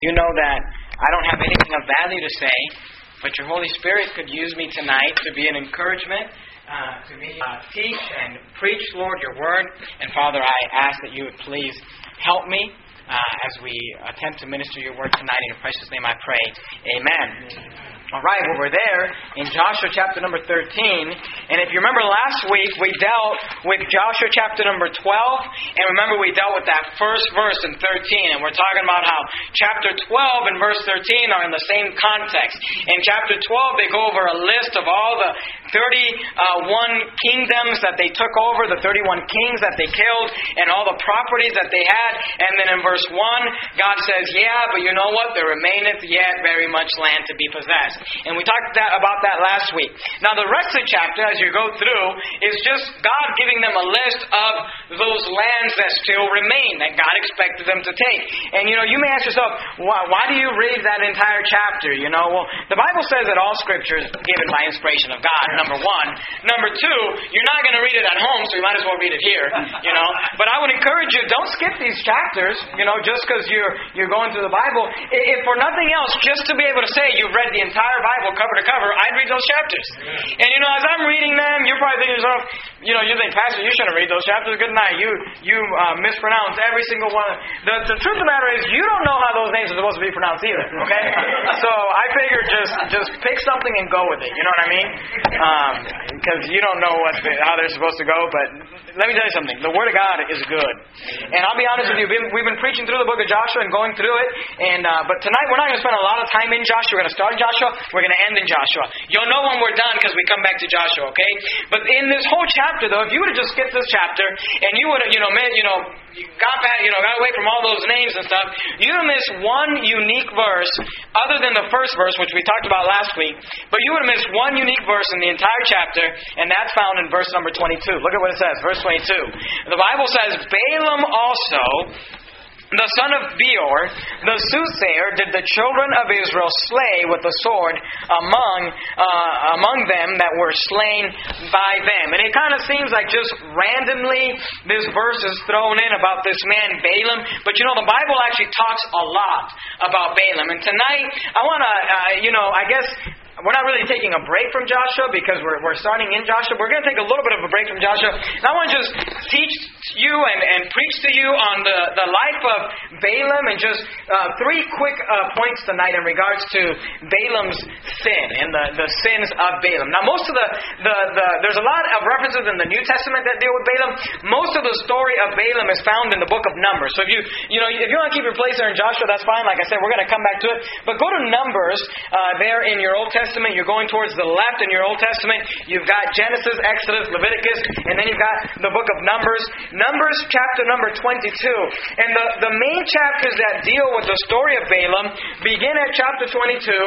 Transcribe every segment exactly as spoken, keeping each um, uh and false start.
You know that I don't have anything of value to say, but your Holy Spirit could use me tonight to be an encouragement, uh, to me uh, teach and preach, Lord, your word. And Father, I ask that you would please help me uh, as we attempt to minister your word tonight. In your precious name I pray. Amen. Amen. All right, well, we're there in Joshua chapter number thirteen. And if you remember last week, we dealt with Joshua chapter number twelve. And remember, we dealt with that first verse in thirteen. And we're talking about how chapter twelve and verse thirteen are in the same context. In chapter twelve, they go over a list of all the thirty-one kingdoms that they took over, the thirty-one kings that they killed, and all the properties that they had. And then in verse one, God says, yeah, but you know what? There remaineth yet very much land to be possessed. And we talked that, about that last week. Now the rest of the chapter, as you go through, is just God giving them a list of those lands that still remain, that God expected them to take. And you know, you may ask yourself, why, why do you read that entire chapter? You know, well, the Bible says that all Scripture is given by inspiration of God, number one. Number two, you're not going to read it at home, so you might as well read it here, you know. But I would encourage you, don't skip these chapters, you know, just because you're, you're going through the Bible. If for nothing else, just to be able to say you've read the entire Bible cover to cover, I'd read those chapters. And you know, as I'm reading them, you're probably thinking to yourself, you know, you think, Pastor, you shouldn't read those chapters. Good night. You you uh, mispronounce every single one. The, the truth of the matter is, you don't know how those names are supposed to be pronounced either. Okay? So I figured just just pick something and go with it. You know what I mean? Because um, you don't know what the, how they're supposed to go. But let me tell you something. The Word of God is good. And I'll be honest with you. We've been, we've been preaching through the book of Joshua and going through it. And uh, but tonight we're not going to spend a lot of time in Joshua. We're going to start in Joshua. We're going to end in Joshua. You'll know when we're done because we come back to Joshua, okay? But in this whole chapter, though, if you would have just skipped this chapter and you would have, you know, made, you know, got back, you know, got away from all those names and stuff, you would have missed one unique verse other than the first verse, which we talked about last week. But you would have missed one unique verse in the entire chapter, and that's found in verse number twenty-two. Look at what it says, verse twenty-two. The Bible says, Balaam also, the son of Beor, the soothsayer, did the children of Israel slay with the sword among uh, among them that were slain by them. And it kind of seems like just randomly this verse is thrown in about this man Balaam. But you know, the Bible actually talks a lot about Balaam. And tonight, I want to, uh, you know, I guess we're not really taking a break from Joshua because we're we're starting in Joshua. We're going to take a little bit of a break from Joshua. And I want to just teach you and, and preach to you on the, the life of Balaam and just uh, three quick uh, points tonight in regards to Balaam's sin and the, the sins of Balaam. Now, most of the, the, the there's a lot of references in the New Testament that deal with Balaam. Most of the story of Balaam is found in the book of Numbers. So if you you know if you want to keep your place there in Joshua, that's fine. Like I said, we're going to come back to it. But go to Numbers uh, there in your Old Testament. You're going towards the left in your Old Testament. You've got Genesis, Exodus, Leviticus, and then you've got the book of Numbers. Numbers chapter number twenty-two. And the, the main chapters that deal with the story of Balaam begin at chapter twenty-two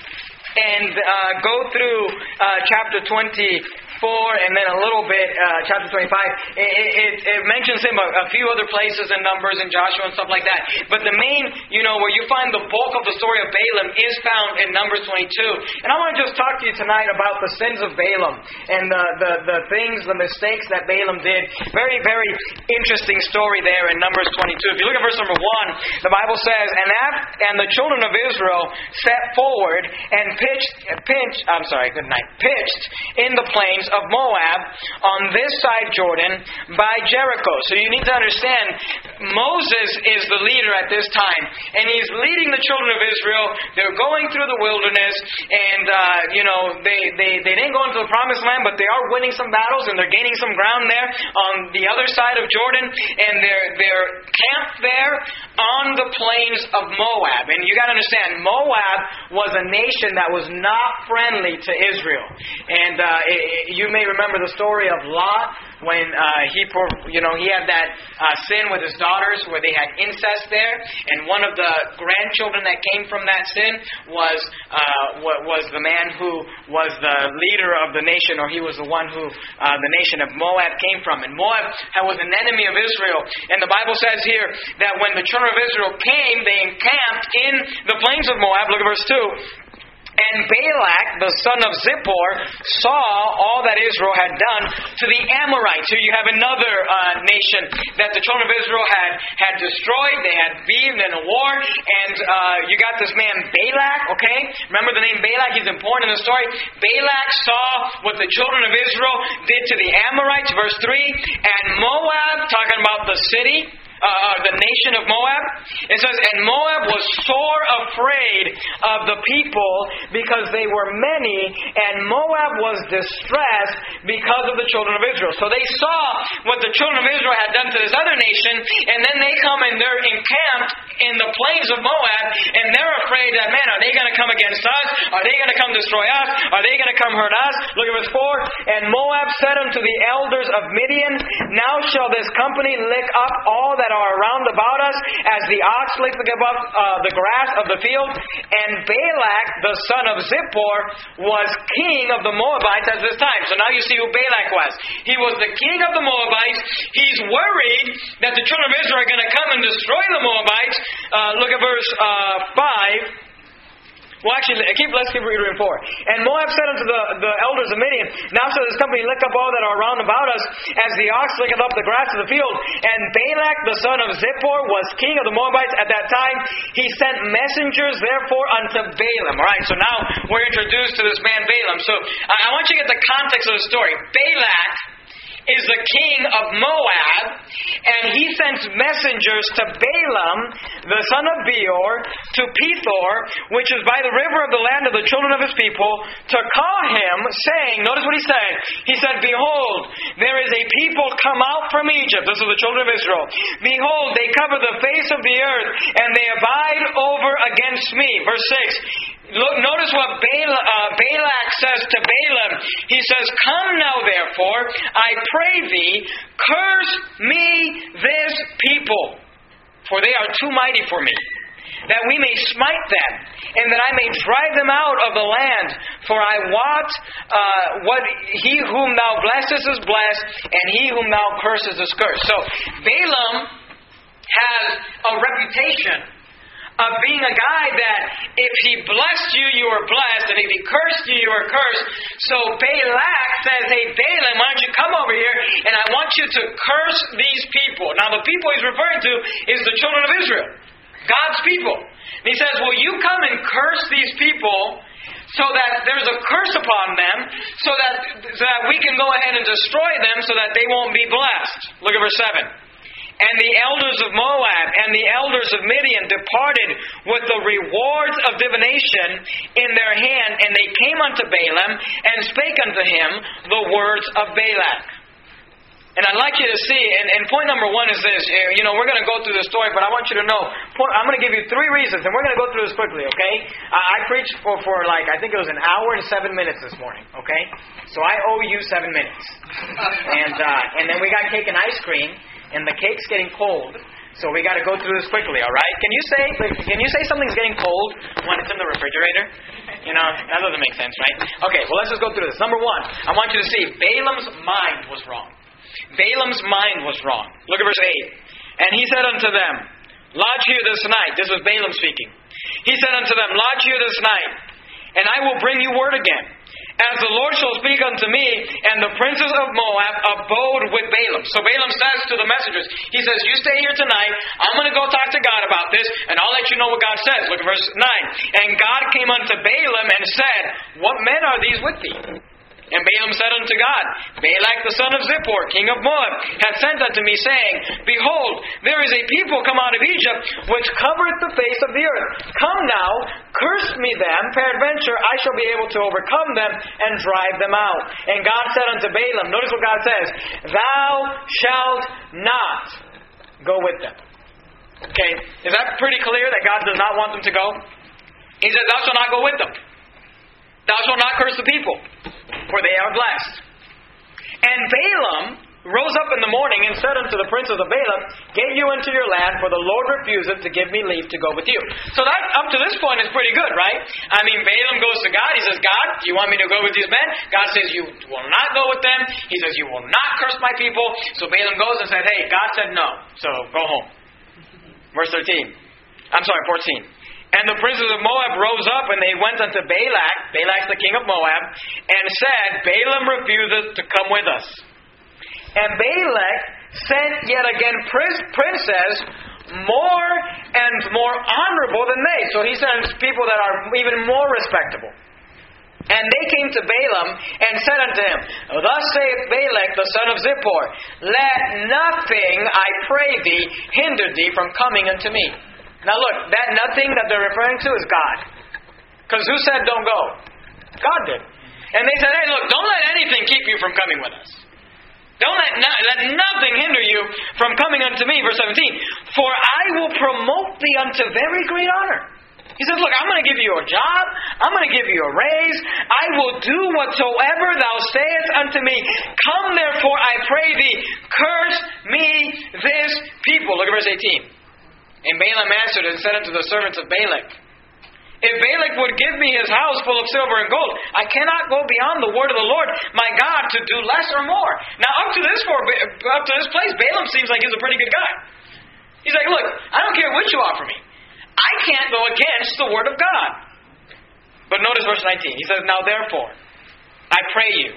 and uh, go through uh, chapter twenty-four and then a little bit, uh, chapter twenty-five. It, it, it mentions him a, a few other places in Numbers and Joshua and stuff like that. But the main, you know, where you find the bulk of the story of Balaam is found in Numbers twenty-two. And I want to just talk to you tonight about the sins of Balaam and the, the, the things, the mistakes that Balaam did. Very, very interesting story there in Numbers twenty-two. If you look at verse number one, the Bible says, And, after, and the children of Israel set forward and pitched, pitched, I'm sorry, good night, pitched in the plains of Moab on this side Jordan by Jericho. So you need to understand, Moses is the leader at this time, and he's leading the children of Israel. They're going through the wilderness, and uh, you know they, they, they didn't go into the promised land, but they are winning some battles, and they're gaining some ground there on the other side of Jordan, and they're they're camped there on the plains of Moab. And you got to understand, Moab was a nation that was not friendly to Israel. And uh, it, it, you may remember the story of Lot when uh, he, you know, he had that uh, sin with his daughters where they had incest there, and one of the grandchildren that came from that sin was uh, was the man who was the leader of the nation, or he was the one who uh, the nation of Moab came from. And Moab was an enemy of Israel. And the Bible says here that when the children of Israel came, they encamped in the plains of Moab. Look at verse two. And Balak, the son of Zippor, saw all that Israel had done to the Amorites. Here you have another uh, nation that the children of Israel had, had destroyed. They had beaten in a war. And uh, you got this man Balak, okay? Remember the name Balak? He's important in the story. Balak saw what the children of Israel did to the Amorites, verse three. And Moab, talking about the city, Uh, the nation of Moab. It says, and Moab was sore afraid of the people because they were many, and Moab was distressed because of the children of Israel. So they saw what the children of Israel had done to this other nation, and then they come and they're encamped in the plains of Moab, and they're afraid that, man, are they going to come against us? Are they going to come destroy us? Are they going to come hurt us? Look at verse four. And Moab said unto the elders of Midian, now shall this company lick up all that are around about us, as the ox licketh up uh, the grass of the field. And Balak, the son of Zippor, was king of the Moabites at this time. So now you see who Balak was. He was the king of the Moabites. He's worried that the children of Israel are going to come and destroy the Moabites. Uh, look at verse uh, five. Well, actually, keep, let's keep reading four. And Moab said unto the, the elders of Midian, now shall this company lick up all that are round about us, as the ox licketh up the grass of the field. And Balak, the son of Zippor, was king of the Moabites at that time. He sent messengers, therefore, unto Balaam. All right, so now we're introduced to this man Balaam. So I want you to get the context of the story. Balak is the king of Moab, and he sends messengers to Balaam, the son of Beor, to Pethor, which is by the river of the land of the children of his people, to call him, saying, notice what he said. He said, behold, there is a people come out from Egypt. This is the children of Israel. Behold, they cover the face of the earth, and they abide over against me. Verse six. Look, notice what Bala, uh, Balak says to Balaam. He says, come now therefore, I pray thee, curse me this people, for they are too mighty for me, that we may smite them, and that I may drive them out of the land. For I wot uh, what he whom thou blessest is blessed, and he whom thou cursest is cursed. So Balaam has a reputation of being a guy that if he blessed you, you were blessed, and if he cursed you, you were cursed. So Balak says, hey, Balaam, why don't you come over here, and I want you to curse these people. Now, the people he's referring to is the children of Israel, God's people. And he says, will you come and curse these people so that there's a curse upon them, so that, so that we can go ahead and destroy them so that they won't be blessed. Look at verse seven. And the elders of Moab and the elders of Midian departed with the rewards of divination in their hand, and they came unto Balaam and spake unto him the words of Balak. And I'd like you to see, and, and point number one is this. You know, we're going to go through the story, but I want you to know, I'm going to give you three reasons, and we're going to go through this quickly, okay? I, I preached for, for like, I think it was an hour and seven minutes this morning, okay? So I owe you seven minutes. And, uh, and then we got cake and ice cream, and the cake's getting cold, so we got to go through this quickly, all right? Can you say can you say something's getting cold when it's in the refrigerator? You know, that doesn't make sense, right? Okay, well, let's just go through this. Number one, I want you to see Balaam's mind was wrong. Balaam's mind was wrong. Look at verse eight. And he said unto them, lodge here this night. This was Balaam speaking. He said unto them, lodge here this night, and I will bring you word again, as the Lord shall speak unto me. And the princes of Moab abode with Balaam. So Balaam says to the messengers, he says, you stay here tonight. I'm going to go talk to God about this, and I'll let you know what God says. Look at verse nine. And God came unto Balaam and said, what men are these with thee? And Balaam said unto God, Balak the son of Zippor, king of Moab, hath sent unto me, saying, behold, there is a people come out of Egypt, which covereth the face of the earth. Come now, curse me them, peradventure I shall be able to overcome them and drive them out. And God said unto Balaam, notice what God says, thou shalt not go with them. Okay, is that pretty clear that God does not want them to go? He said, thou shalt not go with them. Thou shalt not curse the people, for they are blessed. And Balaam rose up in the morning and said unto the princes of Balaam, get you into your land, for the Lord refuseth to give me leave to go with you. So that, up to this point, is pretty good, right? I mean, Balaam goes to God. He says, God, do you want me to go with these men? God says, you will not go with them. He says, you will not curse my people. So Balaam goes and said, hey, God said no, so go home. Verse thirteen. I'm sorry, fourteen. And the princes of Moab rose up, and they went unto Balak, Balak the king of Moab, and said, Balaam refuseth to come with us. And Balak sent yet again princes more and more honorable than they. So he sends people that are even more respectable. And they came to Balaam and said unto him, Thus saith Balak the son of Zippor, Let nothing, I pray thee, hinder thee from coming unto me. Now look, that nothing that they're referring to is God. Because who said don't go? God did. And they said, hey look, don't let anything keep you from coming with us. Don't let, no, let nothing hinder you from coming unto me. Verse seventeen. For I will promote thee unto very great honor. He says, look, I'm going to give you a job. I'm going to give you a raise. I will do whatsoever thou sayest unto me. Come therefore, I pray thee, curse me this people. Look at verse eighteen. And Balaam answered and said unto the servants of Balak, If Balak would give me his house full of silver and gold, I cannot go beyond the word of the Lord my God to do less or more. Now up to this for, up to this place, Balaam seems like he's a pretty good guy. He's like, look, I don't care what you offer me. I can't go against the word of God. But notice verse nineteen. He says, Now therefore, I pray you,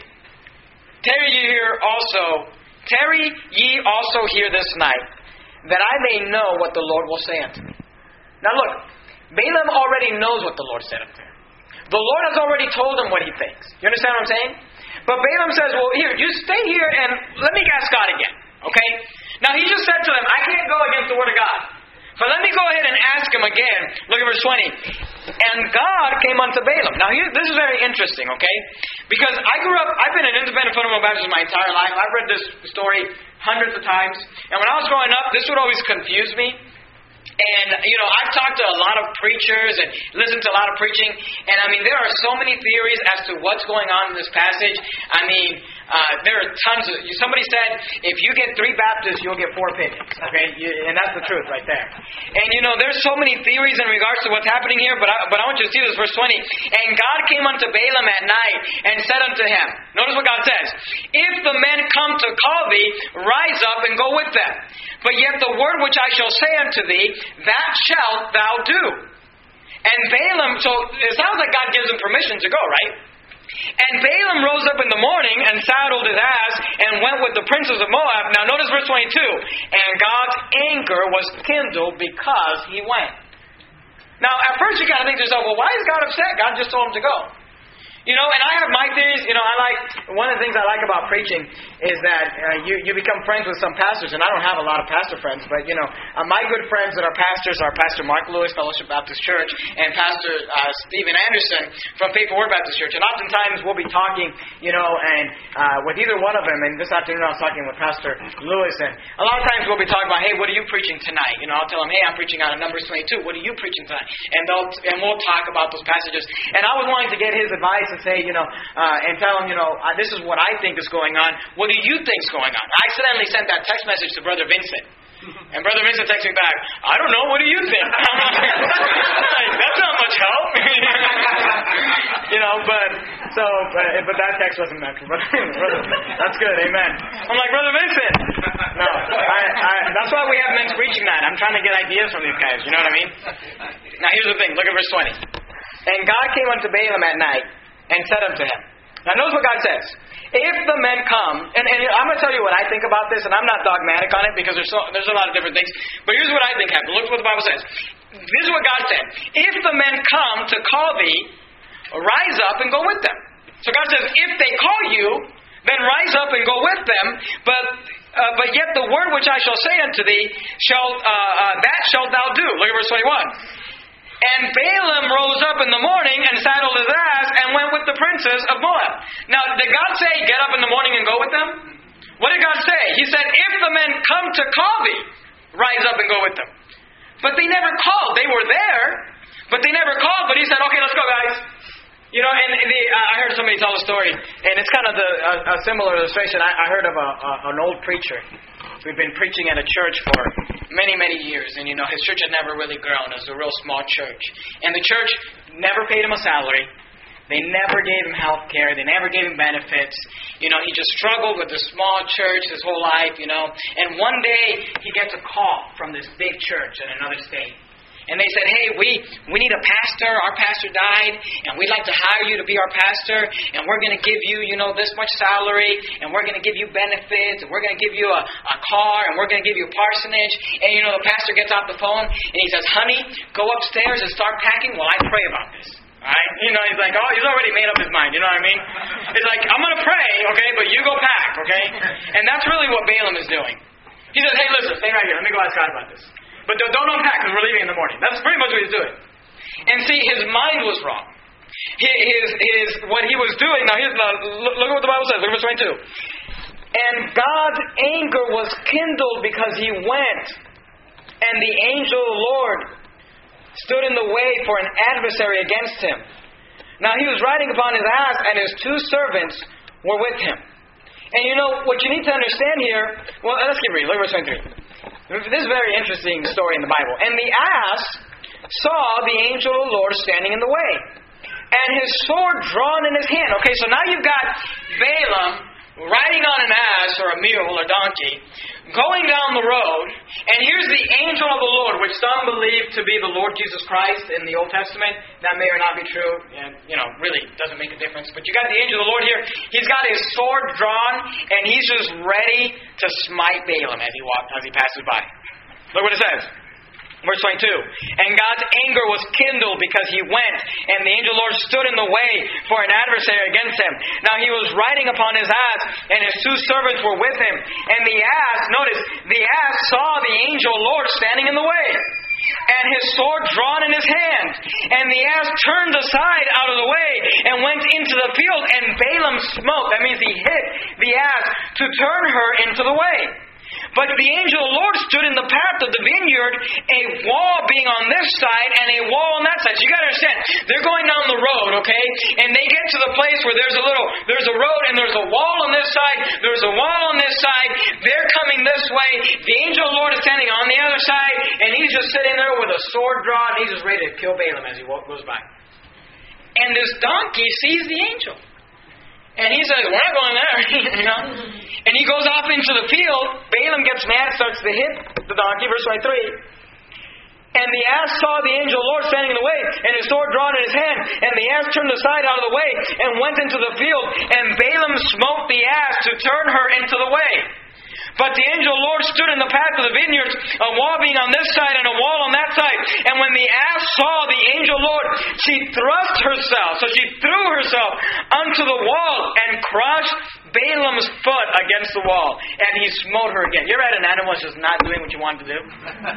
tarry ye here also, tarry ye also here this night, that I may know what the Lord will say unto me. Now look, Balaam already knows what the Lord said unto him. The Lord has already told him what he thinks. You understand what I'm saying? But Balaam says, well, here, you stay here and let me ask God again. Okay? Now he just said to them, I can't go against the word of God. But let me go ahead and ask him again. Look at verse twenty. And God came unto Balaam. Now here, this is very interesting, okay? Because I grew up, I've been an independent fundamental Baptist my entire life. I've read this story hundreds of times. And when I was growing up, this would always confuse me. And, you know, I've talked to a lot of preachers and listened to a lot of preaching. And, I mean, there are so many theories as to what's going on in this passage. I mean, uh, there are tons of... Somebody said, if you get three Baptists, you'll get four pigeons. Okay? You, and that's the truth right there. And, you know, there's so many theories in regards to what's happening here. But I, but I want you to see this, verse twenty. And God came unto Balaam at night and said unto him... Notice what God says. If the men come to call thee, rise up and go with them. But yet the word which I shall say unto thee, that shalt thou do. And Balaam, so it sounds like God gives him permission to go, right? And Balaam rose up in the morning and saddled his ass and went with the princes of Moab. Now notice verse twenty-two. And God's anger was kindled because he went. Now at first you kind of think to yourself, well, why is God upset? God just told him to go. You know, and I have my theories. You know, I like, one of the things I like about preaching is that uh, you, you become friends with some pastors, and I don't have a lot of pastor friends, but, you know, uh, my good friends that are pastors are Pastor Mark Lewis, Fellowship Baptist Church, and Pastor uh, Stephen Anderson from Faithful Word Baptist Church. And oftentimes we'll be talking, you know, and uh, with either one of them, and this afternoon I was talking with Pastor Lewis, and a lot of times we'll be talking about, hey, what are you preaching tonight? You know, I'll tell them, hey, I'm preaching out of Numbers twenty-two. What are you preaching tonight? And they'll and we'll talk about those passages. And I was wanting to get his advice and say, you know, uh, and tell him, you know, uh, this is what I think is going on. What do you think is going on? I accidentally sent that text message to Brother Vincent. And Brother Vincent texted me back, I don't know, what do you think? Like, that's not much help. You know, but, so, but, but that text wasn't meant for Brother Vincent. That's good, amen. I'm like, Brother Vincent! No, I, I, that's why we have men's preaching night. I'm trying to get ideas from these guys, you know what I mean? Now here's the thing, look at verse twenty. And God came unto Balaam at night, and said unto him. Now notice what God says. If the men come, and, and I'm going to tell you what I think about this, and I'm not dogmatic on it because there's so, there's a lot of different things. But here's what I think happened. Look what the Bible says. This is what God said. If the men come to call thee, rise up and go with them. So God says, if they call you, then rise up and go with them. But uh, but yet the word which I shall say unto thee, shall uh, uh, that shalt thou do. Look at verse twenty-one. And Balaam rose up in the morning and saddled his ass and went with the princes of Moab. Now, did God say, get up in the morning and go with them? What did God say? He said, if the men come to call thee, rise up and go with them. But they never called. They were there, but they never called. But he said, okay, let's go, guys. You know, and the, uh, I heard somebody tell a story, and it's kind of the, uh, a similar illustration. I, I heard of a, a, an old preacher. We've been preaching at a church for many, many years. And, you know, his church had never really grown. It was a real small church. And the church never paid him a salary. They never gave him health care. They never gave him benefits. You know, he just struggled with this small church his whole life, you know. And one day, he gets a call from this big church in another state. And they said, hey, we, we need a pastor. Our pastor died, and we'd like to hire you to be our pastor, and we're going to give you, you know, this much salary, and we're going to give you benefits, and we're going to give you a, a car, and we're going to give you a parsonage. And, you know, the pastor gets off the phone, and he says, honey, go upstairs and start packing while I pray about this. All right? You know, he's like, oh, he's already made up his mind. You know what I mean? He's like, I'm going to pray, okay, but you go pack, okay? And that's really what Balaam is doing. He says, hey, listen, stay right here. Let me go ask God about this. But don't, don't unpack because we're leaving in the morning. That's pretty much what he's doing. And see, his mind was wrong. His, his, what he was doing, now here's, look, look at what the Bible says, look at verse twenty-two. And God's anger was kindled because he went, and the angel of the Lord stood in the way for an adversary against him. Now he was riding upon his ass, and his two servants were with him. And you know, what you need to understand here, well, let's keep reading, look at verse twenty-three. This is a very interesting story in the Bible. And the ass saw the angel of the Lord standing in the way, and his sword drawn in his hand. Okay, so now you've got Balaam riding on an ass or a mule or donkey, going down the road, and here's the angel of the Lord, which some believe to be the Lord Jesus Christ in the Old Testament. That may or not be true, and, you know, really doesn't make a difference. But you got the angel of the Lord here. He's got his sword drawn, and he's just ready to smite Balaam as he walks, as he passes by. Look what it says. Verse twenty-two. And God's anger was kindled because he went, and the angel of the Lord stood in the way for an adversary against him. Now he was riding upon his ass, and his two servants were with him. And the ass, notice, the ass saw the angel of the Lord standing in the way, and his sword drawn in his hand. And the ass turned aside out of the way and went into the field, and Balaam smote. That means he hit the ass to turn her into the way. But the angel of the Lord stood in the path of the vineyard, a wall being on this side and a wall on that side. So you got to understand, they're going down the road, okay? And they get to the place where there's a little, there's a road and there's a wall on this side, there's a wall on this side. They're coming this way. The angel of the Lord is standing on the other side, and he's just sitting there with a sword drawn. He's just ready to kill Balaam as he goes by. And this donkey sees the angel. And he says, we're not going there, you know. And he goes off into the field. Balaam gets mad, starts to hit the donkey, verse twenty-three. And the ass saw the angel of the Lord standing in the way, and his sword drawn in his hand. And the ass turned aside out of the way, and went into the field. And Balaam smote the ass to turn her into the way. But the angel of the Lord stood in the path of the vineyards, a wall being on this side and a wall on that side. And when the ass saw the angel of the Lord, she thrust herself, so she threw herself unto the wall and crushed Balaam's foot against the wall. And he smote her again. You ever had an animal that's just not doing what you want to do?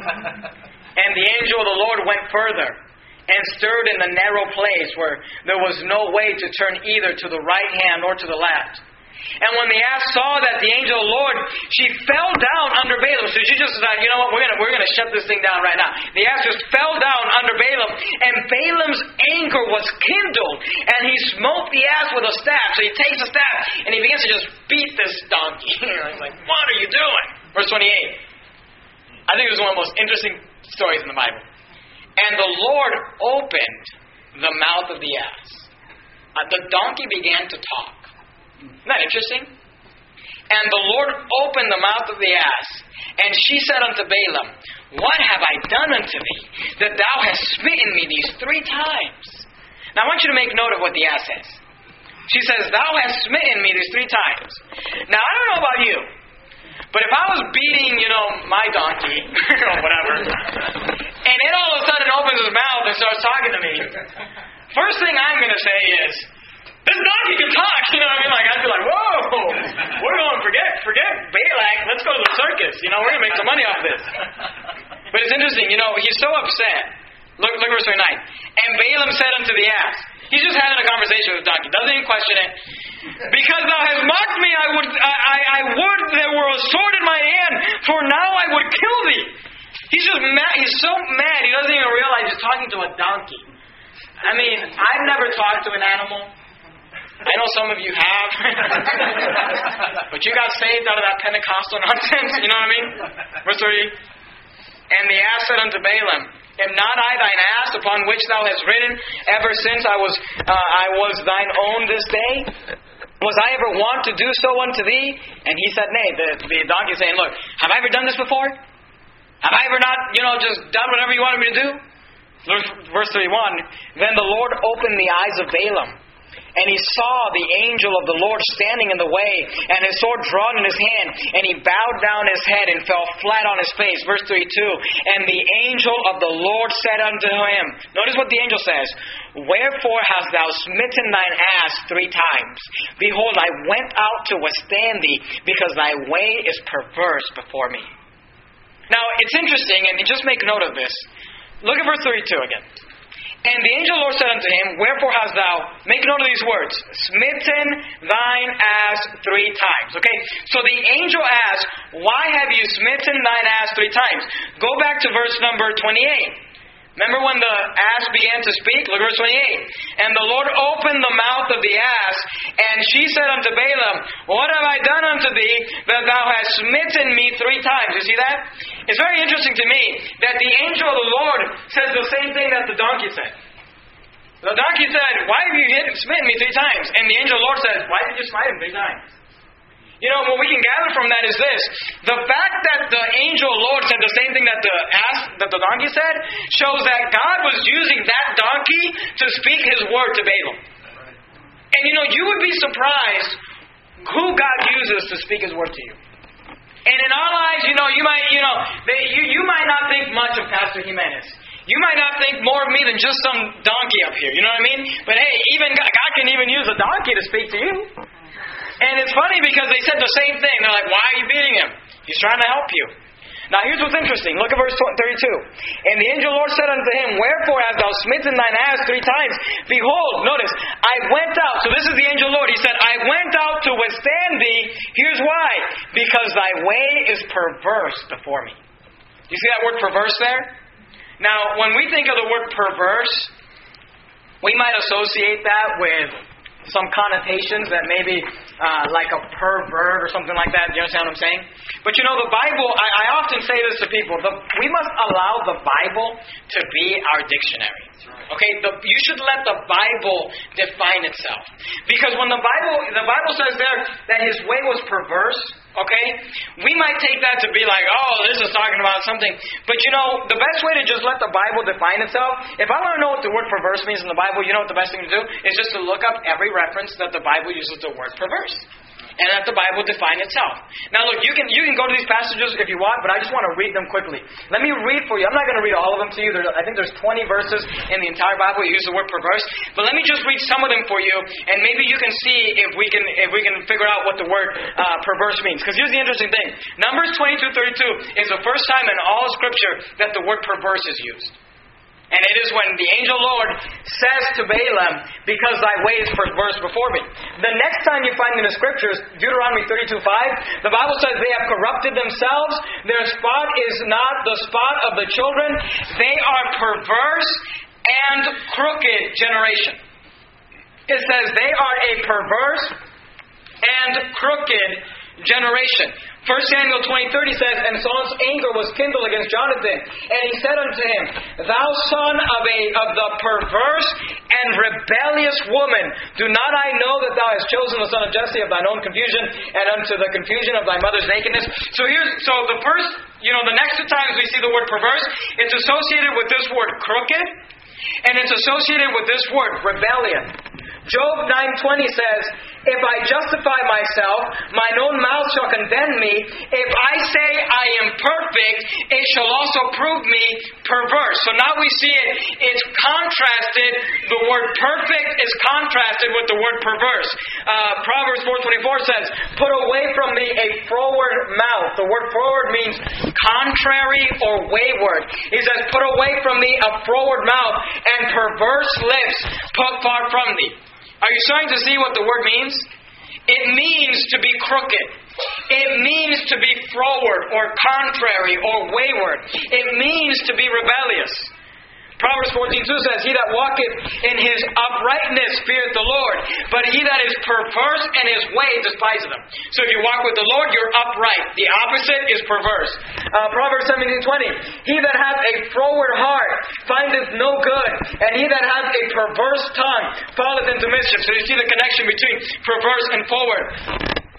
And the angel of the Lord went further and stirred in the narrow place where there was no way to turn either to the right hand or to the left. And when the ass saw that the angel of the Lord, she fell down under Balaam. So she just decided, you know what, we're going we're gonna shut this thing down right now. The ass just fell down under Balaam. And Balaam's anger was kindled. And he smote the ass with a staff. So he takes a staff and he begins to just beat this donkey. He's like, what are you doing? Verse twenty-eight. I think it was one of the most interesting stories in the Bible. And the Lord opened the mouth of the ass. Uh, the donkey began to talk. Isn't that interesting? And the Lord opened the mouth of the ass, and she said unto Balaam, what have I done unto thee, that thou hast smitten me these three times? Now I want you to make note of what the ass says. She says, thou hast smitten me these three times. Now I don't know about you, but if I was beating, you know, my donkey, or whatever, and it all of a sudden opens his mouth and starts talking to me, first thing I'm going to say is, this donkey can talk, you know what I mean? Like, I'd be like, whoa, we're going, forget, forget Balak, let's go to the circus, you know, we're going to make some money off this. But it's interesting, you know, he's so upset. Look, look at verse twenty-nine. And Balaam said unto the ass, he's just having a conversation with the donkey, doesn't even question it. Because thou hast mocked me, I would, I, I, I would there were a sword in my hand, for now I would kill thee. He's just mad, he's so mad, he doesn't even realize he's talking to a donkey. I mean, I've never talked to an animal. I know some of you have. But you got saved out of that Pentecostal nonsense, you know what I mean? Verse thirty. And the ass said unto Balaam, am not I thine ass upon which thou hast ridden ever since I was uh, I was thine own this day? Was I ever wont to do so unto thee? And he said, nay. The, the donkey is saying, look, have I ever done this before? Have I ever not, you know, just done whatever you wanted me to do? Verse thirty-one, then the Lord opened the eyes of Balaam, and he saw the angel of the Lord standing in the way, and his sword drawn in his hand, and he bowed down his head and fell flat on his face. Verse thirty-two, and the angel of the Lord said unto him, notice what the angel says, wherefore hast thou smitten thine ass three times? Behold, I went out to withstand thee, because thy way is perverse before me. Now, it's interesting, and just make note of this. Look at verse thirty-two again. And the angel of the Lord said unto him, wherefore hast thou, make note of these words, smitten thine ass three times. Okay, so the angel asked, why have you smitten thine ass three times? Go back to verse number twenty-eight. Remember when the ass began to speak? Look at verse twenty-eight. And the Lord opened the mouth of the ass, and she said unto Balaam, what have I done unto thee, that thou hast smitten me three times? You see that? It's very interesting to me that the angel of the Lord says the same thing that the donkey said. The donkey said, why have you hit and smitten me three times? And the angel of the Lord says, why did you smite him three times? You know, what we can gather from that is this. The fact that the angel Lord said the same thing that the ass, that the donkey said, shows that God was using that donkey to speak His word to Balaam. And you know, you would be surprised who God uses to speak His word to you. And in our lives, you know, you might, you know, they, you, you might not think much of Pastor Jimenez. You might not think more of me than just some donkey up here. You know what I mean? But hey, even God, God can even use a donkey to speak to you. And it's funny because they said the same thing. They're like, why are you beating him? He's trying to help you. Now here's what's interesting. Look at verse thirty-two. And the angel of the Lord said unto him, wherefore hast thou smitten thine ass three times? Behold, notice, I went out. So this is the angel of the Lord. He said, I went out to withstand thee. Here's why. Because thy way is perverse before me. You see that word perverse there? Now, when we think of the word perverse, we might associate that with some connotations that maybe uh, like a pervert or something like that. Do you understand what I'm saying? But you know, the Bible, I, I often say this to people, the, we must allow the Bible to be our dictionary. Okay, the, you should let the Bible define itself. Because when the Bible, the Bible says there that his way was perverse, okay, we might take that to be like, oh, this is talking about something. But you know, the best way to just let the Bible define itself, if I want to know what the word perverse means in the Bible, you know what the best thing to do is just to look up every reference that the Bible uses the word perverse. And let the Bible define itself. Now look, you can you can go to these passages if you want, but I just want to read them quickly. Let me read for you. I'm not going to read all of them to you. There's, I think there's twenty verses in the entire Bible that use the word perverse. But let me just read some of them for you, and maybe you can see if we can if we can figure out what the word uh, perverse means. Because here's the interesting thing. Numbers twenty-two thirty-two is the first time in all of Scripture that the word perverse is used. And it is when the angel Lord says to Balaam, because thy way is perverse before me. The next time you find in the Scriptures, Deuteronomy thirty-two five, the Bible says they have corrupted themselves. Their spot is not the spot of the children. They are perverse and crooked generation. It says they are a perverse and crooked generation. First Samuel twenty thirty says, and Saul's anger was kindled against Jonathan, and he said unto him, thou son of a of the perverse and rebellious woman, do not I know that thou hast chosen the son of Jesse of thine own confusion, and unto the confusion of thy mother's nakedness? So here's so the first, you know, the next two times we see the word perverse, it's associated with this word crooked, and it's associated with this word rebellion. Job nine twenty says, if I justify myself, mine own mouth shall condemn me. If I say I am perfect, it shall also prove me perverse. So now we see it, it's contrasted, the word perfect is contrasted with the word perverse. Uh, Proverbs four twenty-four says, put away from me a froward mouth. The word froward means contrary or wayward. He says, put away from me a froward mouth and perverse lips put far from thee. Are you starting to see what the word means? It means to be crooked. It means to be froward or contrary or wayward. It means to be rebellious. Proverbs fourteen two says, he that walketh in his uprightness feareth the Lord, but he that is perverse in his way despiseth him. So if you walk with the Lord, you're upright. The opposite is perverse. Uh, Proverbs seventeen twenty, he that hath a froward heart findeth no good, and he that hath a perverse tongue falleth into mischief. So you see the connection between perverse and forward.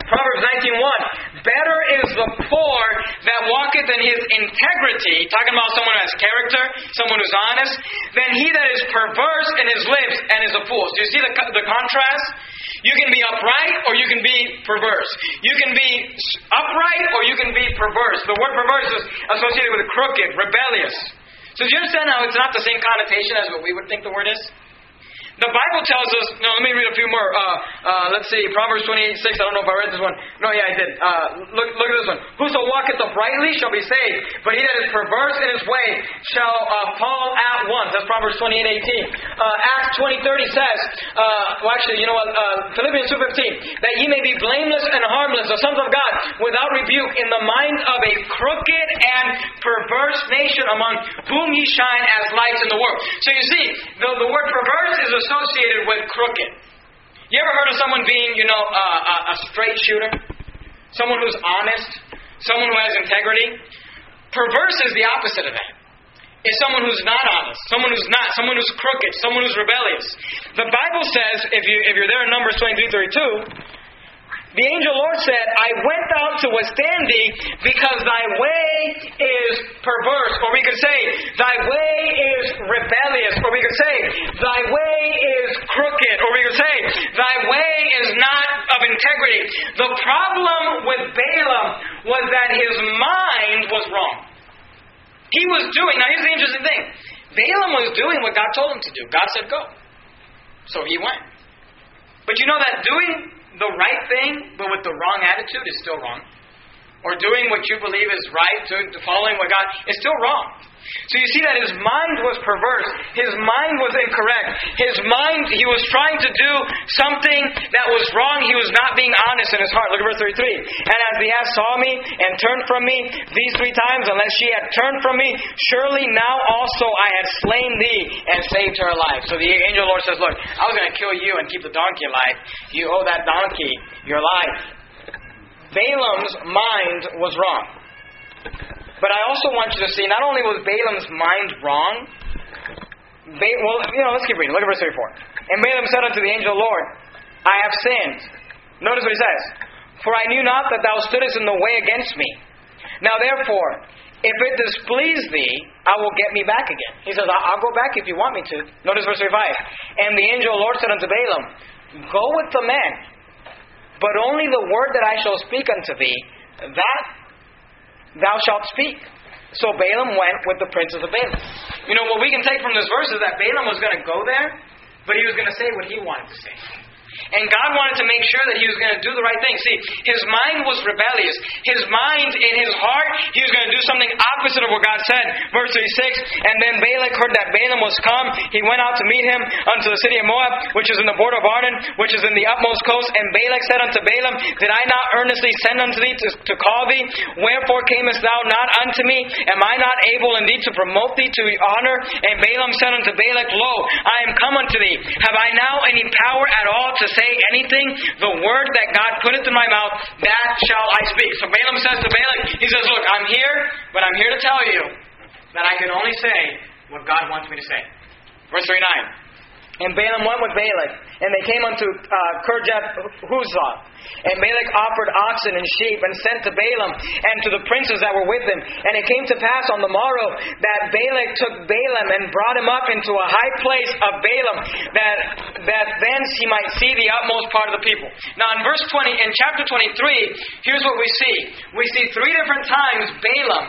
Proverbs nineteen one. Better is the poor that walketh in his integrity, talking about someone who has character, someone who's honest, than he that is perverse in his lips and is a fool. So you see the, the contrast? You can be upright or you can be perverse. You can be upright or you can be perverse. The word perverse is associated with crooked, rebellious. So do you understand how it's not the same connotation as what we would think the word is? The Bible tells us, no, let me read a few more. Uh, uh, let's see, Proverbs twenty-eight six. I don't know if I read this one. No, yeah, I did. Uh, look, look at this one. Whoso walketh uprightly shall be saved, but he that is perverse in his way shall uh, fall at once. That's Proverbs twenty-eight eighteen. Uh, Acts twenty thirty says, uh, well, actually, you know what? Uh, Philippians two fifteen. That ye may be blameless and harmless, the sons of God, without rebuke, in the mind of a crooked and perverse nation, among whom ye shine as lights in the world. So you see, the, the word perverse is a associated with crooked. You ever heard of someone being, you know, uh, a, a straight shooter? Someone who's honest? Someone who has integrity? Perverse is the opposite of that. It's someone who's not honest. Someone who's not. Someone who's crooked. Someone who's rebellious. The Bible says, if, you, if you're there in Numbers twenty-three thirty-two, the angel Lord said, I went out to withstand thee because thy way is perverse. Or we could say, thy way is rebellious. Or we could say, thy way is crooked. Or we could say, thy way is not of integrity. The problem with Balaam was that his mind was wrong. He was doing, now here's the interesting thing. Balaam was doing what God told him to do. God said go. So he went. But you know that doing the right thing, but with the wrong attitude, is still wrong. Or doing what you believe is right, doing, following what God, is still wrong. So you see that his mind was perverse. His mind was incorrect. His mind, he was trying to do something that was wrong. He was not being honest in his heart. Look at verse thirty-three. And as the ass saw me and turned from me these three times, unless she had turned from me, surely now also I had slain thee and saved her alive. So the angel Lord says, look, I was going to kill you and keep the donkey alive. You owe that donkey your life. Balaam's mind was wrong. But I also want you to see, not only was Balaam's mind wrong, ba- well, you know, let's keep reading. Look at verse thirty-four. And Balaam said unto the angel Lord, I have sinned. Notice what he says. For I knew not that thou stoodest in the way against me. Now therefore, if it displease thee, I will get me back again. He says, I'll go back if you want me to. Notice verse thirty-five. And the angel Lord said unto Balaam, go with the men, but only the word that I shall speak unto thee, that thou shalt speak. So Balaam went with the princes of Balaam. You know, what we can take from this verse is that Balaam was going to go there, but he was going to say what he wanted to say. And God wanted to make sure that he was going to do the right thing. See, his mind was rebellious. His mind, in his heart, he was going to do something opposite of what God said. Verse thirty-six, and then Balak heard that Balaam was come. He went out to meet him unto the city of Moab, which is in the border of Arnon, which is in the utmost coast. And Balak said unto Balaam, did I not earnestly send unto thee to, to call thee? Wherefore camest thou not unto me? Am I not able indeed to promote thee to honor? And Balaam said unto Balak, lo, I am come unto thee. Have I now any power at all to say anything? The word that God putteth in my mouth, that shall I speak. So Balaam says to Balak, he says, look, I'm here, but I'm here to tell you that I can only say what God wants me to say. Verse thirty-nine. And Balaam went with Balak, and they came unto uh, Kirjath-Huzoth. And Balak offered oxen and sheep, and sent to Balaam, and to the princes that were with him. And it came to pass on the morrow, that Balak took Balaam, and brought him up into a high place of Balaam, that that thence he might see the utmost part of the people. Now in verse twenty, in chapter twenty-three, here's what we see. We see three different times Balaam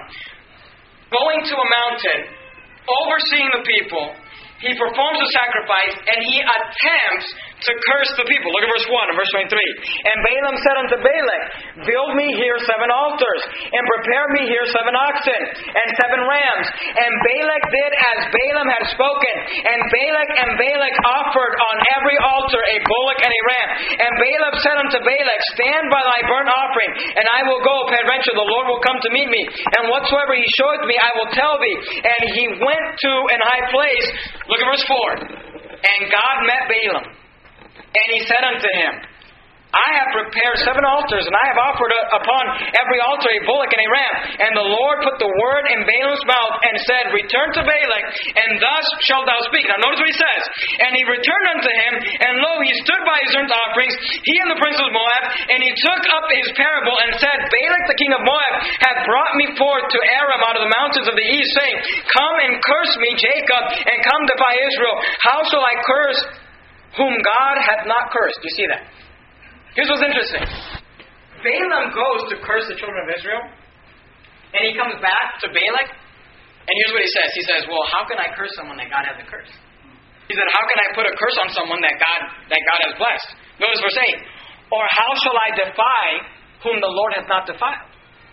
going to a mountain, overseeing the people. He performs a sacrifice, and he attempts to curse the people. Look at verse one and verse twenty-three. And Balaam said unto Balak, build me here seven altars, and prepare me here seven oxen, and seven rams. And Balak did as Balaam had spoken. And Balak and Balak offered on every altar a bullock and a ram. And Balaam said unto Balak, stand by thy burnt offering, and I will go, peradventure the Lord will come to meet me. And whatsoever he showeth me, I will tell thee. And he went to an high place. Look at verse four. And God met Balaam, and he said unto him, I have prepared seven altars, and I have offered upon every altar a bullock and a ram. And the Lord put the word in Balaam's mouth, and said, return to Balak, and thus shalt thou speak. Now notice what he says. And he returned unto him, and lo, he stood by his burnt offerings, he and the prince of Moab, and he took up his parable and said, Balak the king of Moab hath brought me forth to Aram out of the mountains of the east, saying, Come and curse me, Jacob, and come defy Israel. How shall I curse whom God hath not cursed? You see that? Here's what's interesting. Balaam goes to curse the children of Israel, and he comes back to Balak, and here's what he says. He says, well, how can I curse someone that God hasn't cursed? He said, how can I put a curse on someone that God that God has blessed? Notice verse eight. Or how shall I defy whom the Lord hath not defiled?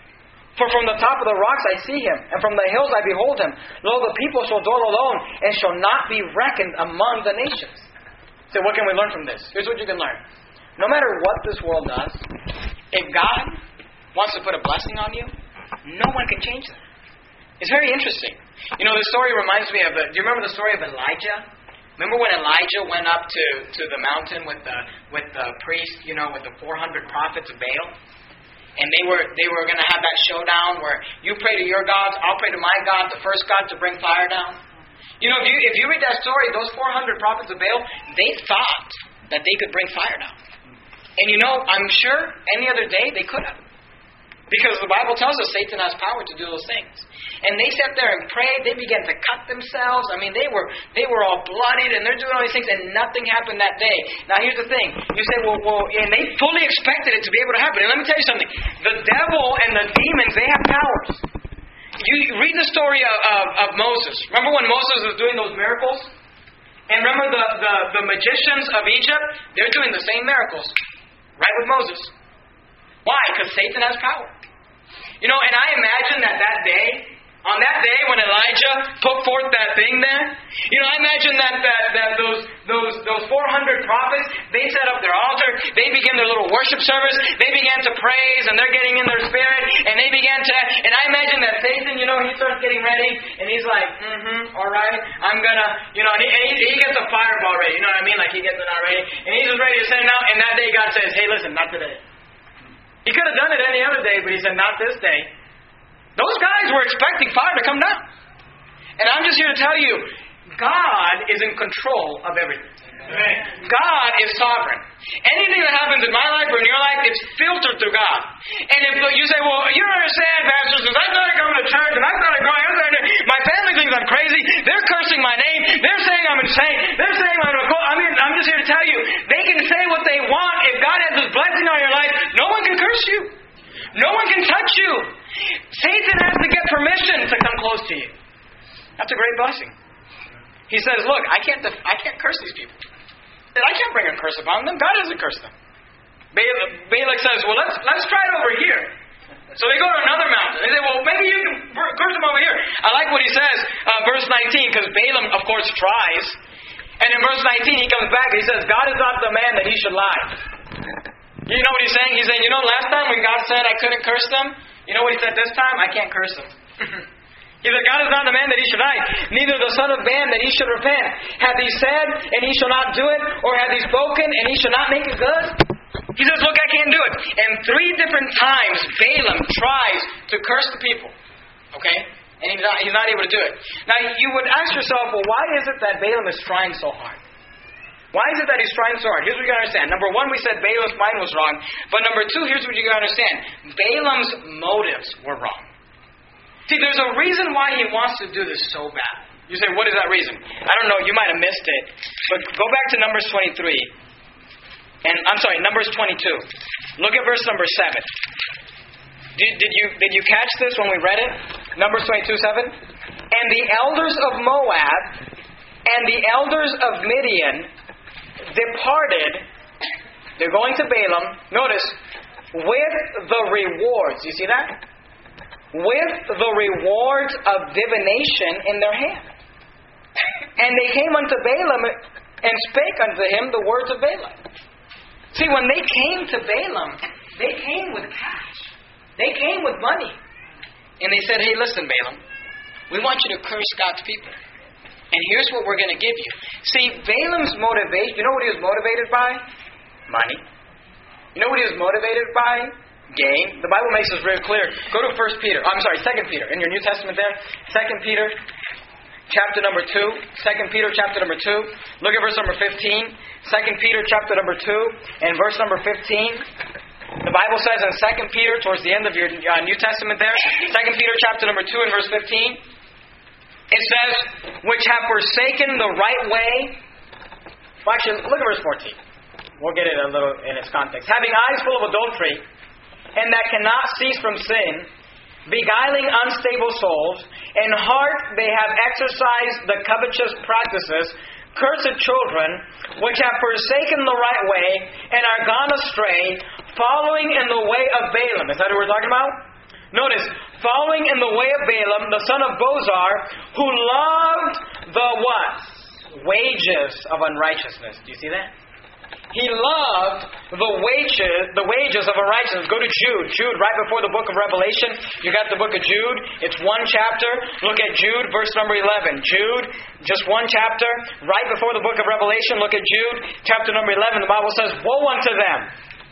For from the top of the rocks I see him, and from the hills I behold him. Lo, the people shall dwell alone, and shall not be reckoned among the nations. So what can we learn from this? Here's what you can learn. No matter what this world does, if God wants to put a blessing on you, no one can change that. It's very interesting. You know, the story reminds me of, the, do you remember the story of Elijah? Remember when Elijah went up to, to the mountain with the with the priest, you know, with the four hundred prophets of Baal? And they were they were going to have that showdown where you pray to your gods, I'll pray to my God, the first God to bring fire down. You know, if you if you read that story, those four hundred prophets of Baal, they thought that they could bring fire down. And you know, I'm sure any other day they could have. Because the Bible tells us Satan has power to do those things. And they sat there and prayed. They began to cut themselves. I mean, they were they were all bloodied, and they're doing all these things, and nothing happened that day. Now, here's the thing. You say, well, well, and they fully expected it to be able to happen. And let me tell you something. The devil and the demons, they have powers. You read the story of, of, of Moses. Remember when Moses was doing those miracles? And remember the, the, the magicians of Egypt? They're doing the same miracles. Right with Moses. Why? Because Satan has power. You know, and I imagine that that day, on that day when Elijah put forth that thing there, you know, I imagine that that, that those those those four hundred prophets, they set up their altar, they begin their little worship service, they began to praise, and they're getting in their spirit, and they began to, and I imagine that Satan, you know, he starts getting ready, and he's like, mm-hmm, all right, I'm gonna, you know, and he, and he, he gets a fireball ready, you know what I mean, like he gets it all ready, and he's just ready to send it out, and that day God says, hey, listen, not today. He could have done it any other day, but he said, not this day. Those guys were expecting fire to come down. And I'm just here to tell you, God is in control of everything. Amen. God is sovereign. Anything that happens in my life or in your life, it's filtered through God. And if you say, well, you don't understand, Pastor, since I started coming to church and I started going, I started, my family thinks I'm crazy. They're cursing my name. They're saying I'm insane. They're saying I'm a I mean, I'm just here to tell you, they can say what they want. If God has His blessing on your life, no one can curse you. No one can touch you. Satan has to get permission to come close to you. That's a great blessing. He says, look, I can't def- I can't curse these people. I can't bring a curse upon them. God hasn't cursed them. Balak, Balak says, well, let's let's try it over here. So they go to another mountain. They say, well, maybe you can curse them over here. I like what he says, uh, verse nineteen, because Balaam, of course, tries. And in verse nineteen, he comes back and he says, God is not the man that he should lie. You know what he's saying? He's saying, you know, last time when God said I couldn't curse them, you know what he said this time? I can't curse them. He said, God is not the man that he should lie, neither the son of man that he should repent. Hath he said, and he shall not do it? Or hath he spoken, and he shall not make it good? He says, look, I can't do it. And three different times, Balaam tries to curse the people. Okay? And he's not, he's not able to do it. Now, you would ask yourself, well, why is it that Balaam is trying so hard? Why is it that he's trying so hard? Here's what you got to understand. Number one, we said Balaam's mind was wrong. But number two, here's what you got to understand. Balaam's motives were wrong. See, there's a reason why he wants to do this so bad. You say, what is that reason? I don't know. You might have missed it. But go back to Numbers twenty-three. And I'm sorry, Numbers twenty-two. Look at verse number seven. Did, did you did you catch this when we read it? Numbers twenty-two, seven. And the elders of Moab and the elders of Midian departed. They're going to Balaam. Notice, with the rewards. You see that? With the rewards of divination in their hand. And they came unto Balaam and spake unto him the words of Balak. See, when they came to Balaam, they came with cash. They came with money. And they said, hey, listen, Balaam, we want you to curse God's people. And here's what we're going to give you. See, Balaam's motivation, you know what he was motivated by? Money. You know what he was motivated by? Gain. The Bible makes this very clear. Go to First Peter. I'm sorry, Second Peter. In your New Testament there. Second Peter chapter number two. Second Peter chapter number two. Look at verse number fifteen. Second Peter chapter number two and verse number fifteen. The Bible says in Second Peter, towards the end of your uh, New Testament there, Second Peter chapter number two and verse fifteen, it says, which have forsaken the right way. Well, actually, look at verse fourteen. We'll get it a little in its context. Having eyes full of adultery, and that cannot cease from sin, beguiling unstable souls, in heart they have exercised the covetous practices, cursed children, which have forsaken the right way, and are gone astray, following in the way of Balaam. Is that what we're talking about? Notice, following in the way of Balaam, the son of Bozar, who loved the what? Wages of unrighteousness. Do you see that? He loved the wages, the wages of unrighteousness. Go to Jude. Jude, right before the book of Revelation. You got the book of Jude. It's one chapter. Look at Jude, verse number eleven. Jude, just one chapter. Right before the book of Revelation. Look at Jude, chapter number eleven. The Bible says, woe unto them,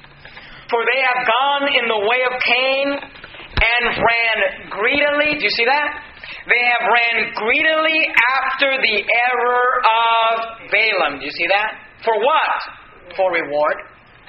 for they have gone in the way of Cain, and ran greedily. Do you see that? They have ran greedily after the error of Balaam. Do you see that? For what? For reward.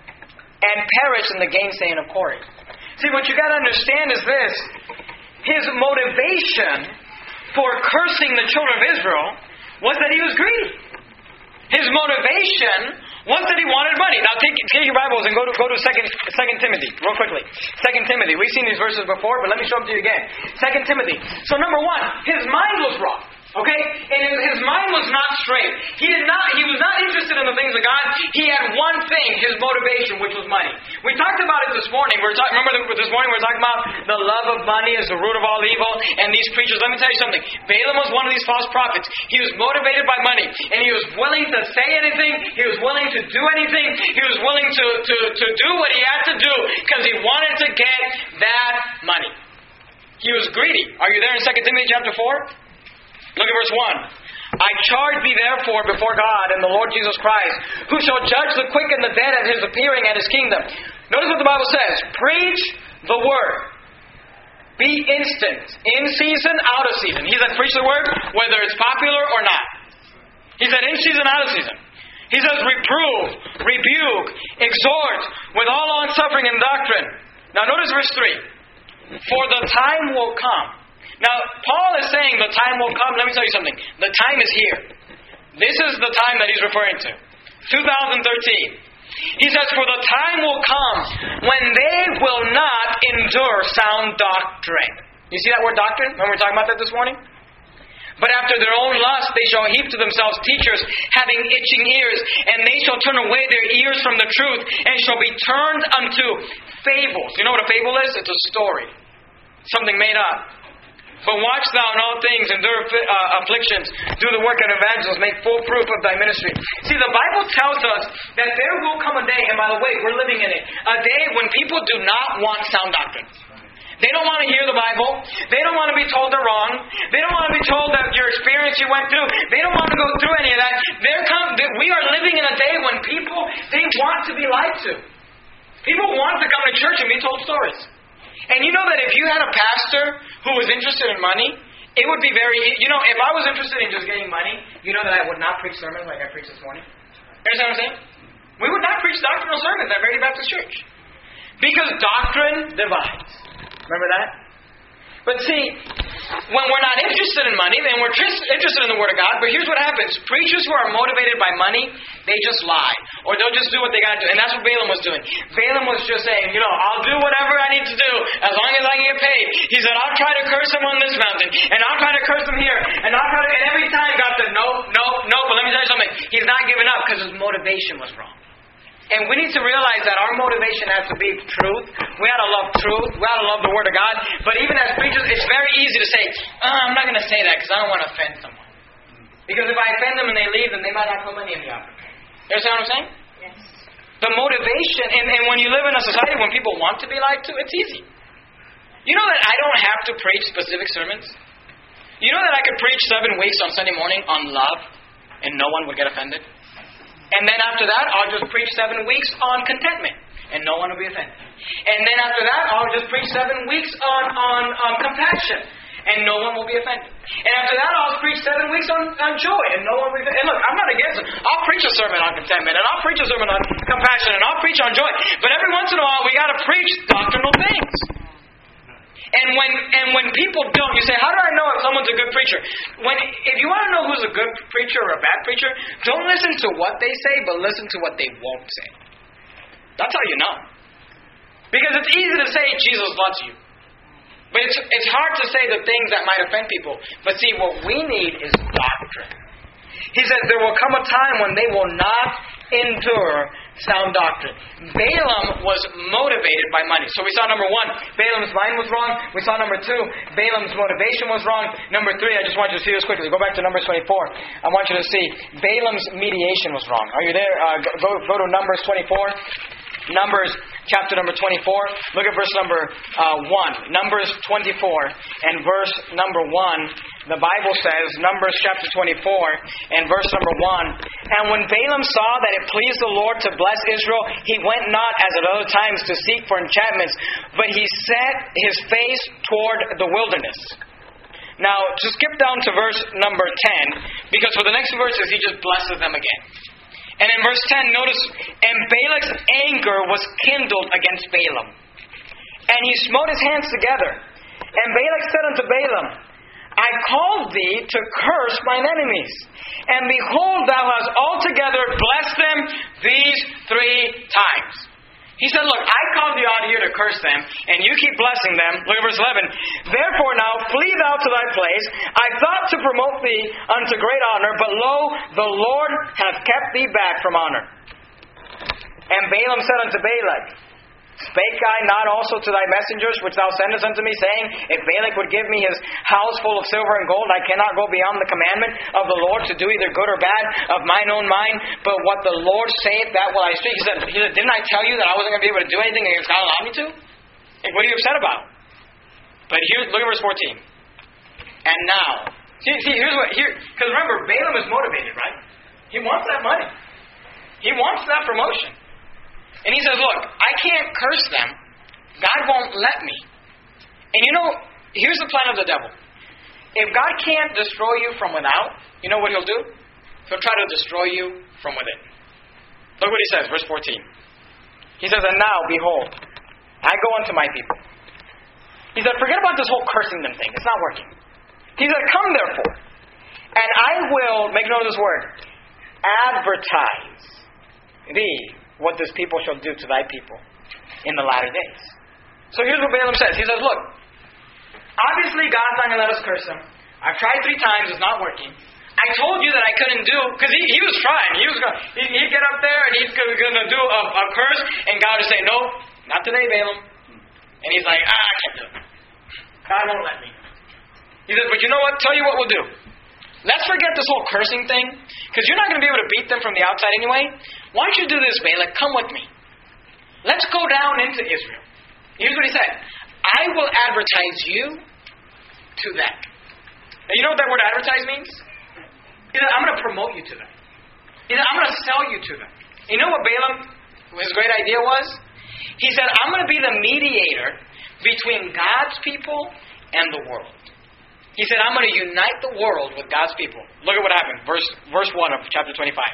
And perished in the gainsaying of Corey. See, what you got to understand is this. His motivation for cursing the children of Israel was that he was greedy. His motivation was that he wanted money. Now take, take your Bibles and go to go to Second Second Timothy, real quickly. Second Timothy. We've seen these verses before, but let me show them to you again. Second Timothy. So number one, his mind was wrong. Okay? And his mind was not straight. He did not he was not interested in the things of God. He had one thing, his motivation, which was money. We talked about it this morning. We were talking remember this morning we were talking about the love of money is the root of all evil, and these preachers, let me tell you something. Balaam was one of these false prophets. He was motivated by money, and he was willing to say anything, he was willing to do anything, he was willing to, to, to do what he had to do because he wanted to get that money. He was greedy. Are you there in Second Timothy chapter four? Look at verse one. I charge thee therefore before God and the Lord Jesus Christ, who shall judge the quick and the dead at his appearing at his kingdom. Notice what the Bible says. Preach the word. Be instant. In season, out of season. He said preach the word, whether it's popular or not. He said in season, out of season. He says reprove, rebuke, exhort with all long suffering and doctrine. Now notice verse three. For the time will come. Now, Paul is saying the time will come. Let me tell you something. The time is here. This is the time that he's referring to. two thousand thirteen. He says, for the time will come when they will not endure sound doctrine. You see that word doctrine? Remember we were talking about that this morning? But after their own lust they shall heap to themselves teachers having itching ears, and they shall turn away their ears from the truth, and shall be turned unto fables. You know what a fable is? It's a story. Something made up. But watch thou in all things, endure uh, afflictions, do the work of evangelists, make full proof of thy ministry. See, the Bible tells us that there will come a day, and by the way, we're living in it, a day when people do not want sound doctrine. They don't want to hear the Bible. They don't want to be told they're wrong. They don't want to be told that your experience you went through. They don't want to go through any of that. There come, we are living in a day when people, they want to be lied to. People want to come to church and be told stories. And you know that if you had a pastor who was interested in money, it would be very... You know, if I was interested in just getting money, you know that I would not preach sermons like I preached this morning. You understand what I'm saying? We would not preach doctrinal sermons at Verity Baptist Church. Because doctrine divides. Remember that? But see, when we're not interested in money, then we're tr- interested in the Word of God. But here's what happens. Preachers who are motivated by money, they just lie. Or they'll just do what they got to do. And that's what Balaam was doing. Balaam was just saying, you know, I'll do whatever I need to do as long as I can get paid. He said, I'll try to curse him on this mountain. And I'll try to curse him here. And I'll try to... And every time God said, no, no, no. But let me tell you something. He's not giving up because his motivation was wrong. And we need to realize that our motivation has to be truth. We ought to love truth. We ought to love the Word of God. But even as preachers, it's very easy to say, oh, I'm not going to say that because I don't want to offend someone. Because if I offend them and they leave, then they might not put money in the offering. You understand what I'm saying? Yes. The motivation, and, and when you live in a society when people want to be lied to, it's easy. You know that I don't have to preach specific sermons? You know that I could preach seven weeks on Sunday morning on love, and no one would get offended? And then after that, I'll just preach seven weeks on contentment, and no one will be offended. And then after that, I'll just preach seven weeks on, on, on compassion. and no one will be offended. And after that, I'll preach seven weeks on, on joy, and no one will be offended. And look, I'm not against it. I'll preach a sermon on contentment, and I'll preach a sermon on compassion, and I'll preach on joy. But every once in a while, we got to preach doctrinal things. And when and when people don't, you say, how do I know if someone's a good preacher? When if you want to know who's a good preacher or a bad preacher, don't listen to what they say, but listen to what they won't say. That's how you know. Because it's easy to say Jesus loves you. But it's it's hard to say the things that might offend people. But see, what we need is doctrine. He says there will come a time when they will not endure sound doctrine. Balaam was motivated by money. So we saw number one, Balaam's mind was wrong. We saw number two, Balaam's motivation was wrong. Number three, I just want you to see this quickly. Go back to Numbers twenty-four. I want you to see Balaam's mediation was wrong. Are you there? Uh, go, go to Numbers twenty-four. Numbers chapter number twenty-four. Look at verse number uh, one. Numbers twenty-four and verse number one. The Bible says, Numbers chapter twenty-four and verse number one. And when Balaam saw that it pleased the Lord to bless Israel, he went not as at other times to seek for enchantments, but he set his face toward the wilderness. Now, just skip down to verse number ten, because for the next verses he just blesses them again. And in verse ten, notice, and Balak's anger was kindled against Balaam. And he smote his hands together. And Balak said unto Balaam, I called thee to curse mine enemies. And behold, thou hast altogether blessed them these three times. He said, look, I called thee out here to curse them, and you keep blessing them. Look at verse eleven. Therefore now flee thou to thy place. I thought to promote thee unto great honor, but lo, the Lord hath kept thee back from honor. And Balaam said unto Balak, Spake I not also to thy messengers which thou sendest unto me, saying, If Balak would give me his house full of silver and gold, I cannot go beyond the commandment of the Lord to do either good or bad of mine own mind, but what the Lord saith, that will I speak. He said, he said Didn't I tell you that I wasn't going to be able to do anything against God allowed me to? Like, what are you upset about? But here, look at verse fourteen. And now, see, see here's what, here, because remember, Balaam is motivated, right? He wants that money. He wants that promotion. And he says, look, I can't curse them. God won't let me. And you know, here's the plan of the devil. If God can't destroy you from without, you know what he'll do? He'll try to destroy you from within. Look what he says, verse fourteen. He says, and now, behold, I go unto my people. He said, forget about this whole cursing them thing. It's not working. He said, come therefore, and I will, make note of this word, advertise thee what this people shall do to thy people in the latter days. So here's what Balaam says. He says, look, obviously God's not going to let us curse them. I've tried three times. It's not working. I told you that I couldn't do, because he, he was trying. He was going, he, he'd get up there and he's going to do a, a curse, and God would say, no, not today, Balaam. And he's like, ah, I can't do it. God won't let me. He says, but you know what? Tell you what we'll do. Let's forget this whole cursing thing, because you're not going to be able to beat them from the outside anyway. Why don't you do this, Balak? Come with me. Let's go down into Israel. Here's what he said. I will advertise you to them. Now, you know what that word advertise means? He said, I'm going to promote you to them. He said, I'm going to sell you to them. You know what Balaam, his great idea was? He said, I'm going to be the mediator between God's people and the world. He said, I'm going to unite the world with God's people. Look at what happened. Verse verse one of chapter twenty-five.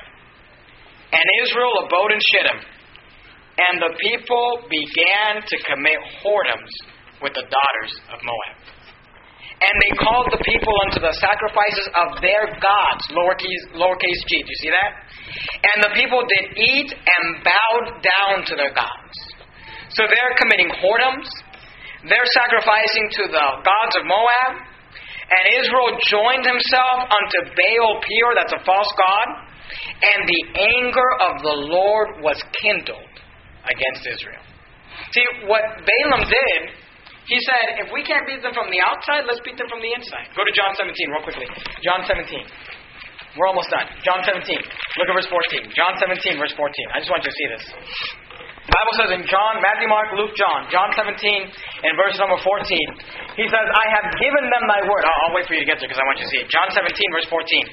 And Israel abode in Shittim, and the people began to commit whoredoms with the daughters of Moab. And they called the people unto the sacrifices of their gods, lowercase, lowercase g. Do you see that? And the people did eat and bowed down to their gods. So they're committing whoredoms. They're sacrificing to the gods of Moab. And Israel joined himself unto Baal Peor, that's a false god, and the anger of the Lord was kindled against Israel. See, what Balaam did, he said, if we can't beat them from the outside, let's beat them from the inside. Go to John seventeen real quickly. John seventeen. We're almost done. John seventeen. Look at verse fourteen. John seventeen, verse fourteen. I just want you to see this. The Bible says in John, Matthew, Mark, Luke, John, John seventeen and verse number fourteen, he says, I have given them thy word. I'll, I'll wait for you to get there because I want you to see it. John seventeen, verse fourteen.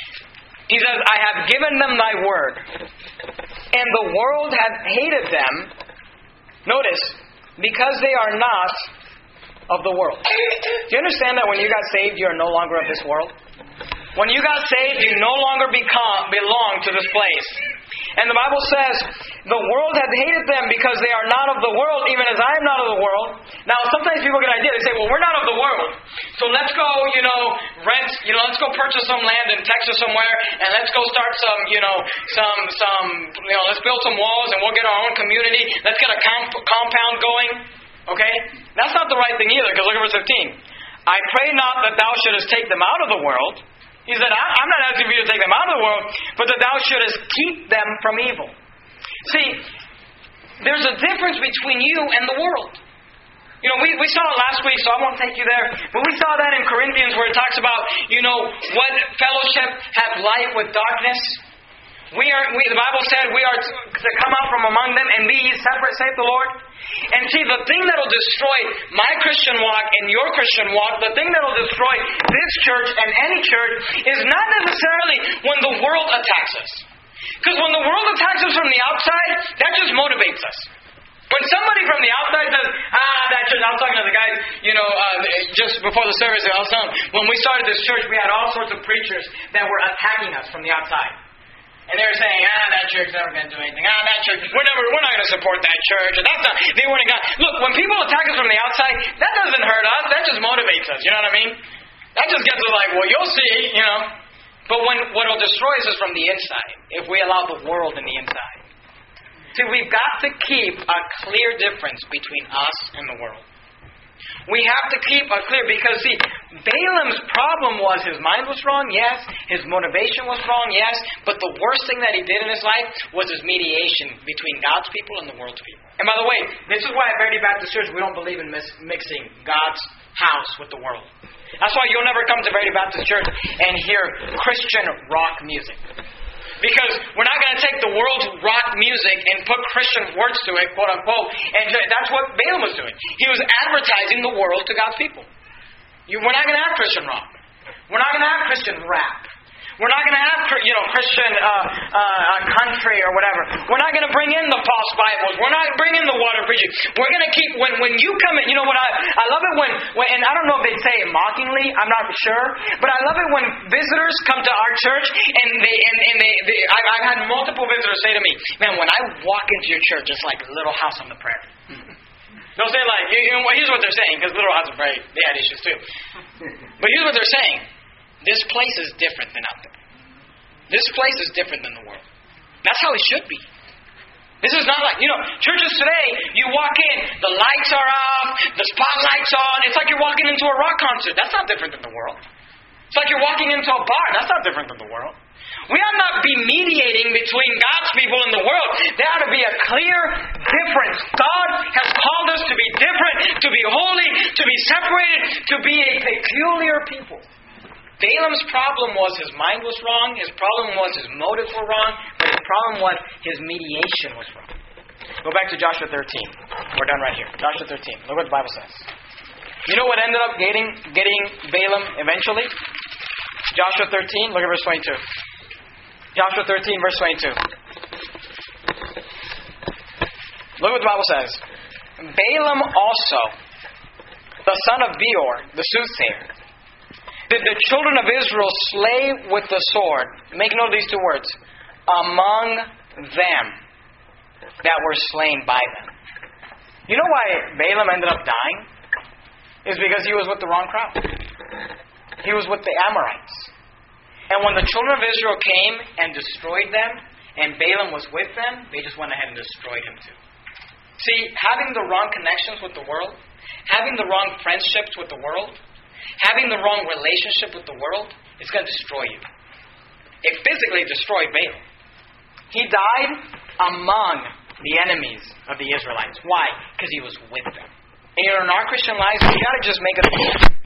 He says, I have given them thy word, and the world hath hated them, notice, because they are not of the world. Do you understand that when you got saved, you are no longer of this world? When you got saved, you no longer become belong to this place. And the Bible says, the world hath hated them because they are not of the world, even as I am not of the world. Now, sometimes people get an idea. They say, well, we're not of the world. So let's go, you know, rent, you know, let's go purchase some land in Texas somewhere, and let's go start some, you know, some, some, you know, let's build some walls, and we'll get our own community. Let's get a comp- compound going. Okay? That's not the right thing either, because look at verse fifteen. I pray not that thou shouldest take them out of the world. He said, I'm not asking for you to take them out of the world, but that thou shouldest keep them from evil. See, there's a difference between you and the world. You know, we, we saw it last week, so I won't take you there. But we saw that in Corinthians where it talks about, you know, what fellowship hath light with darkness. We are, we, the Bible said we are to, to come out from among them and be ye separate, saith the Lord. And see, the thing that will destroy my Christian walk and your Christian walk, the thing that will destroy this church and any church, is not necessarily when the world attacks us. Because when the world attacks us from the outside, that just motivates us. When somebody from the outside says, ah, that church, I was talking to the guys, you know, uh, just before the service, I was telling them, when we started this church, we had all sorts of preachers that were attacking us from the outside. And they were saying, ah, that church's never going to do anything. Ah, that church, we're never, we're not going to support that church. And that's not, they weren't going. Look, when people attack us from the outside, that doesn't hurt us. That just motivates us. You know what I mean? That just gets us like, well, you'll see, you know. But when what will destroy us is from the inside, if we allow the world in the inside. See, we've got to keep a clear difference between us and the world. We have to keep a clear, because see, Balaam's problem was his mind was wrong, yes. His motivation was wrong, yes. But the worst thing that he did in his life was his mediation between God's people and the world's people. And by the way, this is why at Verity Baptist Church we don't believe in mis- mixing God's house with the world. That's why you'll never come to Verity Baptist Church and hear Christian rock music. Because we're not going to take the world's rock music and put Christian words to it, quote unquote. And that's what Balaam was doing. He was advertising the world to God's people. You, we're not going to have Christian rock. We're not going to have Christian rap. We're not going to have, you know, Christian uh, uh, country or whatever. We're not going to bring in the false Bibles. We're not bringing the water preaching. We're going to keep, when when you come in, you know what, I, I love it when, when, and I don't know if they say it mockingly, I'm not sure, but I love it when visitors come to our church and they, and, and they, they I've, I've had multiple visitors say to me, man, when I walk into your church, it's like Little House on the Prairie. They'll say like, you know, here's what they're saying, because Little House on the Prairie, they had issues too. But here's what they're saying. This place is different than out there. This place is different than the world. That's how it should be. This is not like, you know, churches today, you walk in, the lights are off, the spotlight's on. It's like you're walking into a rock concert. That's not different than the world. It's like you're walking into a bar. That's not different than the world. We ought not be mediating between God's people and the world. There ought to be a clear difference. God has called us to be different, to be holy, to be separated, to be a peculiar people. Balaam's problem was his mind was wrong, his problem was his motives were wrong, but his problem was his mediation was wrong. Go back to Joshua thirteen. We're done right here. Joshua thirteen. Look what the Bible says. You know what ended up getting, getting Balaam eventually? Joshua thirteen, look at verse twenty-two. Joshua thirteen, verse twenty-two. Look what the Bible says. Balaam also, the son of Beor, the soothsayer, did the children of Israel slay with the sword. Make note of these two words. Among them that were slain by them. You know why Balaam ended up dying? It's because he was with the wrong crowd. He was with the Amorites. And when the children of Israel came and destroyed them, and Balaam was with them, they just went ahead and destroyed him too. See, having the wrong connections with the world, having the wrong friendships with the world, having the wrong relationship with the world, it's going to destroy you. It physically destroyed Balaam. He died among the enemies of the Israelites. Why? Because he was with them. And you know, in our Christian lives, we got to just make it